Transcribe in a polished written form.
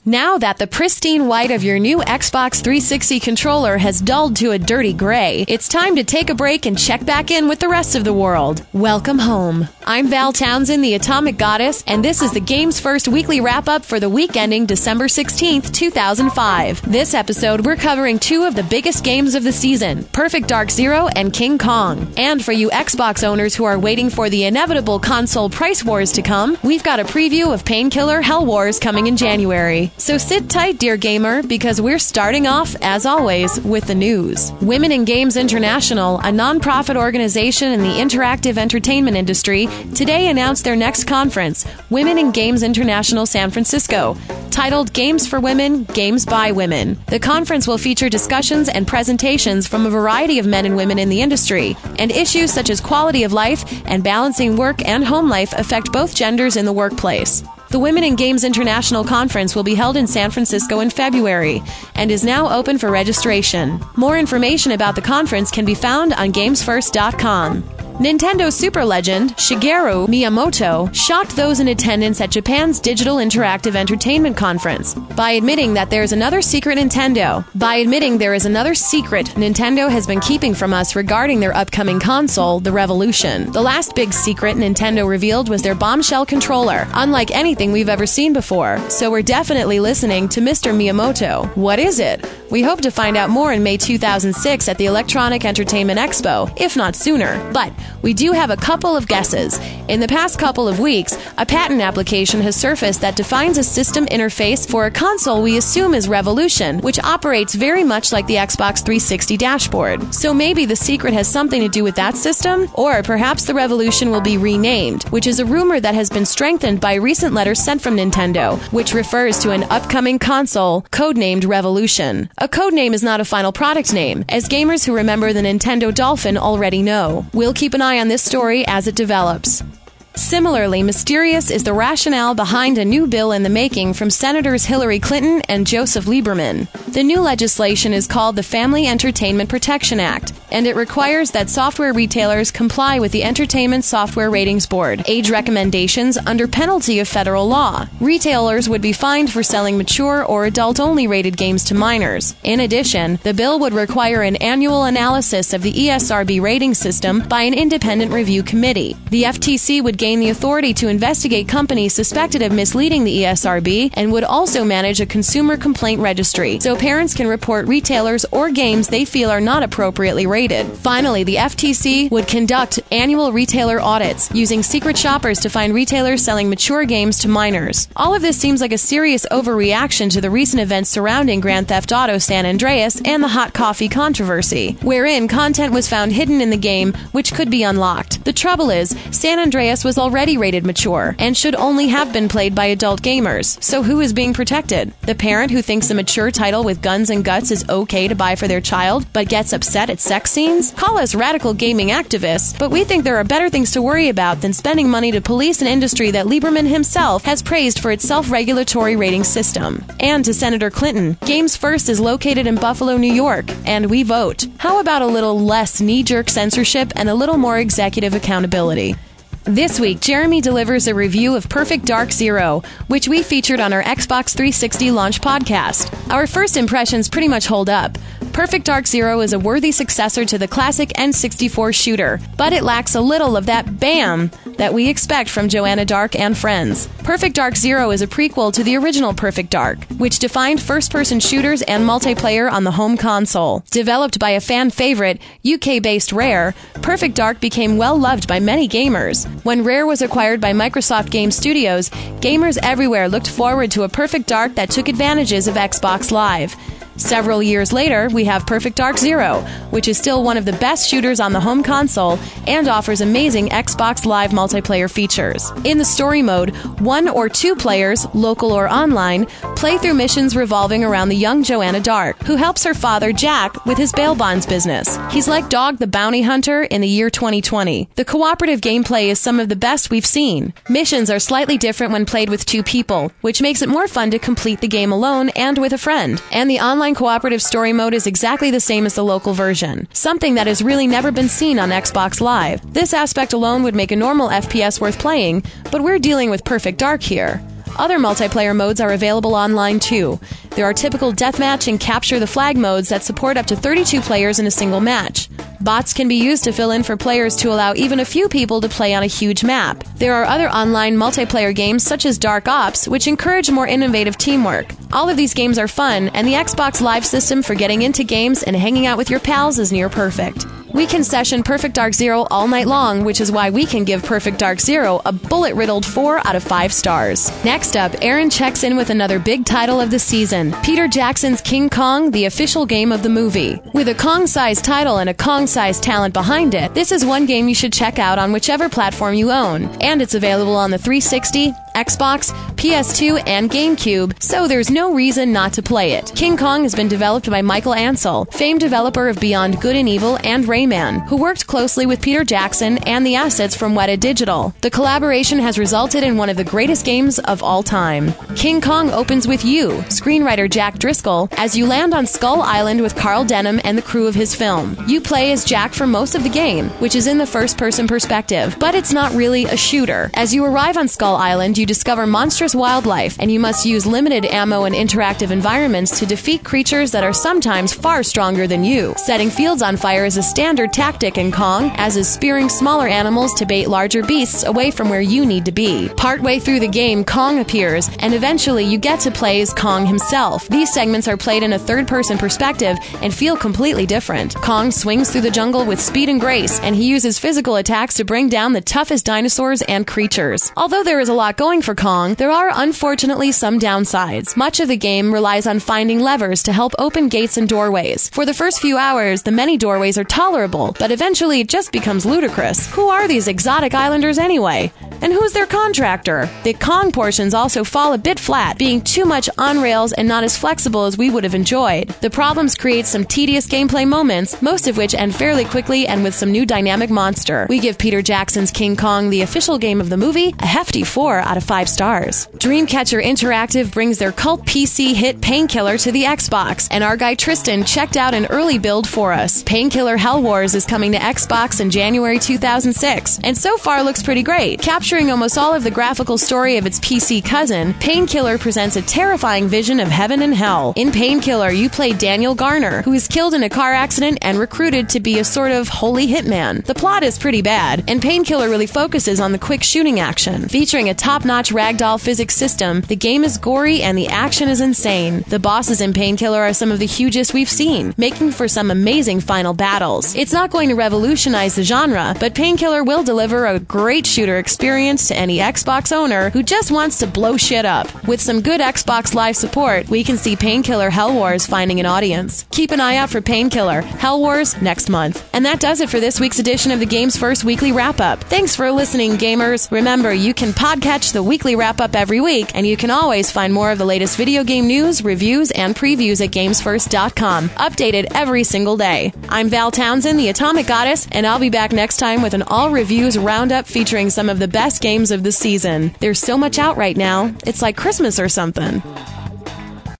Now that the pristine white of your new Xbox 360 controller has dulled to a dirty gray, it's time to take a break and check back in with the rest of the world. Welcome home. I'm Val Townsend, the Atomic Goddess, and this is the Games First weekly wrap-up for the week ending December 16th, 2005. This episode, we're covering two of the biggest games of the season, Perfect Dark Zero and King Kong. And for you Xbox owners who are waiting for the inevitable console price wars to come, we've got a preview of Painkiller Hell Wars coming in January. So sit tight, dear gamer, because we're starting off, as always, with the news. Women in Games International, a non-profit organization in the interactive entertainment industry, today announced their next conference, Women in Games International San Francisco, titled Games for Women, Games by Women. The conference will feature discussions and presentations from a variety of men and women in the industry, and issues such as quality of life and balancing work and home life affect both genders in the workplace. The Women in Games International Conference will be held in San Francisco in February and is now open for registration. More information about the conference can be found on GamesFirst.com. Nintendo super legend Shigeru Miyamoto shocked those in attendance at Japan's Digital Interactive Entertainment Conference by admitting that there is another secret Nintendo has been keeping from us regarding their upcoming console, the Revolution. The last big secret Nintendo revealed was their bombshell controller, unlike anything we've ever seen before. So we're definitely listening to Mr. Miyamoto. What is it? We hope to find out more in May 2006 at the Electronic Entertainment Expo, if not sooner. But we do have a couple of guesses. In the past couple of weeks, a patent application has surfaced that defines a system interface for a console we assume is Revolution, which operates very much like the Xbox 360 dashboard. So maybe the secret has something to do with that system? Or perhaps the Revolution will be renamed, which is a rumor that has been strengthened by recent letters sent from Nintendo, which refers to an upcoming console codenamed Revolution. A codename is not a final product name, as gamers who remember the Nintendo Dolphin already know. We'll keep an eye on this story as it develops. Similarly mysterious is the rationale behind a new bill in the making from Senators Hillary Clinton and Joseph Lieberman. The new legislation is called the Family Entertainment Protection Act, and it requires that software retailers comply with the Entertainment Software Ratings Board age recommendations under penalty of federal law. Retailers would be fined for selling mature or adult-only rated games to minors. In addition, the bill would require an annual analysis of the ESRB rating system by an independent review committee. The FTC would gain the authority to investigate companies suspected of misleading the ESRB and would also manage a consumer complaint registry, so parents can report retailers or games they feel are not appropriately rated. Finally, the FTC would conduct annual retailer audits, using secret shoppers to find retailers selling mature games to minors. All of this seems like a serious overreaction to the recent events surrounding Grand Theft Auto San Andreas and the hot coffee controversy, wherein content was found hidden in the game which could be unlocked. The trouble is, San Andreas was already rated mature and should only have been played by adult gamers. So who is being protected? The parent who thinks a mature title with guns and guts is okay to buy for their child, but gets upset at sex scenes? Call us radical gaming activists, but we think there are better things to worry about than spending money to police an industry that Lieberman himself has praised for its self-regulatory rating system. And to Senator Clinton, Games First is located in Buffalo, New York, and we vote. How about a little less knee-jerk censorship and a little more executive accountability? This week, Jeremy delivers a review of Perfect Dark Zero, which we featured on our Xbox 360 launch podcast. Our first impressions pretty much hold up. Perfect Dark Zero is a worthy successor to the classic N64 shooter, but it lacks a little of that BAM that we expect from Joanna Dark and friends. Perfect Dark Zero is a prequel to the original Perfect Dark, which defined first-person shooters and multiplayer on the home console. Developed by a fan favorite, UK-based Rare, Perfect Dark became well-loved by many gamers. When Rare was acquired by Microsoft Game Studios, gamers everywhere looked forward to a Perfect Dark that took advantages of Xbox Live. Several years later, we have Perfect Dark Zero, which is still one of the best shooters on the home console and offers amazing Xbox Live multiplayer features. In the story mode, 1 or 2 players, local or online, play through missions revolving around the young Joanna Dark, who helps her father, Jack, with his bail bonds business. He's like Dog the Bounty Hunter in the year 2020. The cooperative gameplay is some of the best we've seen. Missions are slightly different when played with 2 people, which makes it more fun to complete the game alone and with a friend. And the online cooperative story mode is exactly the same as the local version, something that has really never been seen on Xbox Live. This aspect alone would make a normal FPS worth playing, but we're dealing with Perfect Dark here. Other multiplayer modes are available online too. There are typical deathmatch and capture the flag modes that support up to 32 players in a single match. Bots can be used to fill in for players to allow even a few people to play on a huge map. There are other online multiplayer games such as Dark Ops, which encourage more innovative teamwork. All of these games are fun, and the Xbox Live system for getting into games and hanging out with your pals is near perfect. We can session Perfect Dark Zero all night long, which is why we can give Perfect Dark Zero a bullet-riddled 4 out of 5 stars. Next up, Aaron checks in with another big title of the season, Peter Jackson's King Kong, the official game of the movie. With a Kong-sized title and a Kong-sized talent behind it, this is one game you should check out on whichever platform you own. And it's available on the 360, Xbox, PS2, and GameCube, so there's no reason not to play it. King Kong has been developed by Michael Ansel, famed developer of Beyond Good and Evil and Rayman, who worked closely with Peter Jackson and the assets from Weta Digital. The collaboration has resulted in one of the greatest games of all time. King Kong opens with you, screenwriter Jack Driscoll, as you land on Skull Island with Carl Denham and the crew of his film. You play as Jack for most of the game, which is in the first-person perspective, but it's not really a shooter. As you arrive on Skull Island, you discover monstrous wildlife, and you must use limited ammo and interactive environments to defeat creatures that are sometimes far stronger than you. Setting fields on fire is a standard tactic in Kong, as is spearing smaller animals to bait larger beasts away from where you need to be. Partway through the game, Kong appears, and eventually you get to play as Kong himself. These segments are played in a third-person perspective and feel completely different. Kong swings through the jungle with speed and grace, and he uses physical attacks to bring down the toughest dinosaurs and creatures. Although there is a lot going for Kong, there are unfortunately some downsides. Much of the game relies on finding levers to help open gates and doorways. For the first few hours, the many doorways are tolerable, but eventually it just becomes ludicrous. Who are these exotic islanders anyway? And who's their contractor? The Kong portions also fall a bit flat, being too much on rails and not as flexible as we would have enjoyed. The problems create some tedious gameplay moments, most of which end fairly quickly and with some new dynamic monster. We give Peter Jackson's King Kong, the official game of the movie, a hefty 4 out of 5 stars. Dreamcatcher Interactive brings their cult PC hit Painkiller to the Xbox, and our guy Tristan checked out an early build for us. Painkiller Hell Wars is coming to Xbox in January 2006, and so far looks pretty great. Capturing almost all of the graphical story of its PC cousin, Painkiller presents a terrifying vision of heaven and hell. In Painkiller, you play Daniel Garner, who is killed in a car accident and recruited to be a sort of holy hitman. The plot is pretty bad, and Painkiller really focuses on the quick shooting action. Featuring a top-notch ragdoll physics system, the game is gory and the action is insane. The bosses in Painkiller are some of the hugest we've seen, making for some amazing final battles. It's not going to revolutionize the genre, but Painkiller will deliver a great shooter experience to any Xbox owner who just wants to blow shit up. With some good Xbox Live support, we can see Painkiller Hell Wars finding an audience. Keep an eye out for Painkiller Hell Wars next month. And that does it for this week's edition of the Games First Weekly Wrap-Up. Thanks for listening, gamers. Remember, you can podcatch the weekly wrap-up every week, and you can always find more of the latest video game news, reviews, and previews at GamesFirst.com, updated every single day. I'm Val Townsend, the Atomic Goddess, and I'll be back next time with an all-reviews roundup featuring some of the best games of the season. There's so much out right now, it's like Christmas or something.